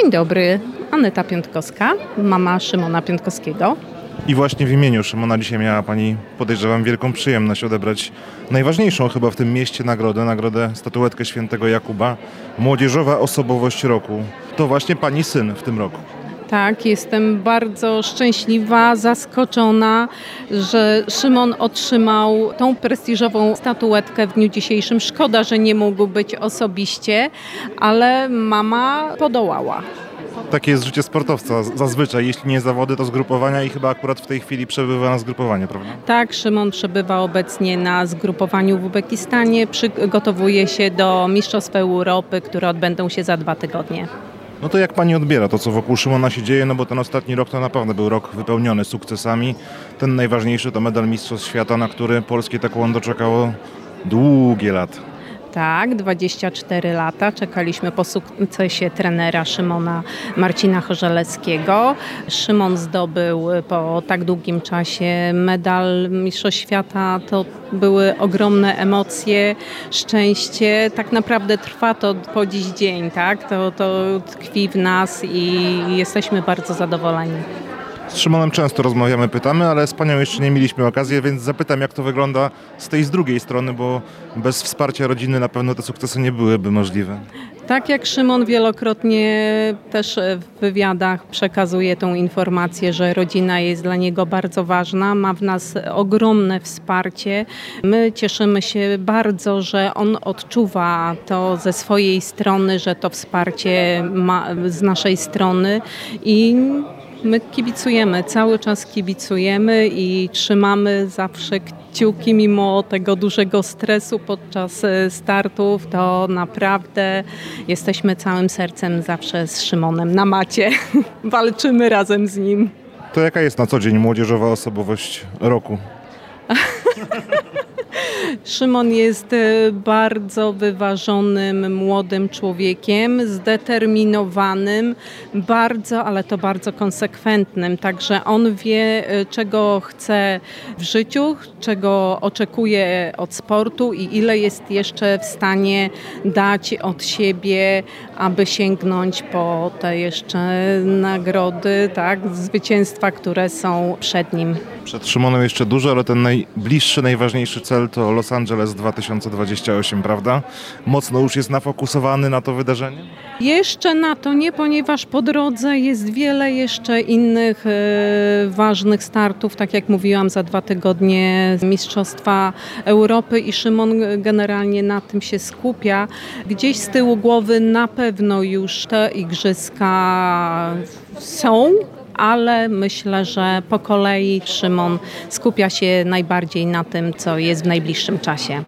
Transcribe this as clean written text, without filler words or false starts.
Dzień dobry, Aneta Piątkowska, mama Szymona Piątkowskiego. I właśnie w imieniu Szymona dzisiaj miała Pani, podejrzewam, wielką przyjemność odebrać najważniejszą chyba w tym mieście nagrodę statuetkę Świętego Jakuba, Młodzieżowa Osobowość Roku. To właśnie Pani syn w tym roku. Tak, jestem bardzo szczęśliwa, zaskoczona, że Szymon otrzymał tą prestiżową statuetkę w dniu dzisiejszym. Szkoda, że nie mógł być osobiście, ale mama podołała. Takie jest życie sportowca zazwyczaj. Jeśli nie zawody, to zgrupowania i chyba akurat w tej chwili przebywa na zgrupowaniu, prawda? Tak, Szymon przebywa obecnie na zgrupowaniu w Uzbekistanie. Przygotowuje się do Mistrzostw Europy, które odbędą się za 2 tygodnie. No to jak Pani odbiera to, co wokół Szymona się dzieje? No bo ten ostatni rok to naprawdę był rok wypełniony sukcesami. Ten najważniejszy to medal Mistrzostw Świata, na który polskie taekwondo czekało długie lata. Tak, 24 lata. Czekaliśmy po sukcesie trenera Szymona Marcina Chorzelewskiego. Szymon zdobył po tak długim czasie medal Mistrzostw Świata. To były ogromne emocje, szczęście. Tak naprawdę trwa to po dziś dzień, tak? To tkwi w nas i jesteśmy bardzo zadowoleni. Z Szymonem często rozmawiamy, pytamy, ale z Panią jeszcze nie mieliśmy okazji, więc zapytam, jak to wygląda z drugiej strony, bo bez wsparcia rodziny na pewno te sukcesy nie byłyby możliwe. Tak jak Szymon wielokrotnie też w wywiadach przekazuje tą informację, że rodzina jest dla niego bardzo ważna, ma w nas ogromne wsparcie. My cieszymy się bardzo, że on odczuwa to ze swojej strony, że to wsparcie ma z naszej strony i my kibicujemy, cały czas kibicujemy i trzymamy zawsze kciuki mimo tego dużego stresu podczas startów. To naprawdę jesteśmy całym sercem zawsze z Szymonem na macie. Walczymy razem z nim. To jaka jest na co dzień młodzieżowa osobowość roku? Szymon jest bardzo wyważonym młodym człowiekiem, zdeterminowanym, ale to bardzo konsekwentnym. Także on wie, czego chce w życiu, czego oczekuje od sportu i ile jest jeszcze w stanie dać od siebie, aby sięgnąć po te jeszcze nagrody, tak, zwycięstwa, które są przed nim. Przed Szymonem jeszcze dużo, ale ten najbliższy, najważniejszy cel to Los Angeles 2028, prawda? Mocno już jest nafokusowany na to wydarzenie? Jeszcze na to nie, ponieważ po drodze jest wiele jeszcze innych ważnych startów. Tak jak mówiłam, za 2 tygodnie Mistrzostwa Europy i Szymon generalnie na tym się skupia. Gdzieś z tyłu głowy na pewno już te igrzyska są, ale myślę, że po kolei Szymon skupia się najbardziej na tym, co jest w najbliższym czasie.